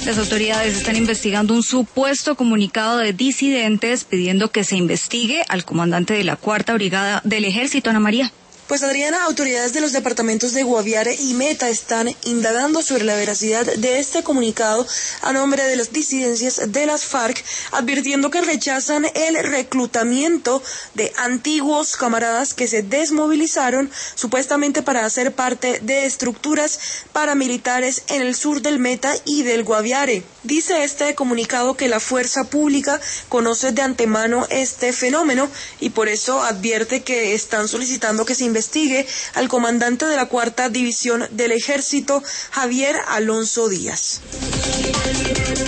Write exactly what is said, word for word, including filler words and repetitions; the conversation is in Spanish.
Las autoridades están investigando un supuesto comunicado de disidentes pidiendo que se investigue al comandante de la Cuarta Brigada del Ejército, Ana María. Pues Adriana, autoridades de los departamentos de Guaviare y Meta están indagando sobre la veracidad de este comunicado a nombre de las disidencias de las FARC, advirtiendo que rechazan el reclutamiento de antiguos camaradas que se desmovilizaron supuestamente para hacer parte de estructuras paramilitares en el sur del Meta y del Guaviare. Dice este comunicado que la fuerza pública conoce de antemano este fenómeno y por eso advierte que están solicitando que se investigue investigue al comandante de la Cuarta División del Ejército, Javier Alonso Díaz.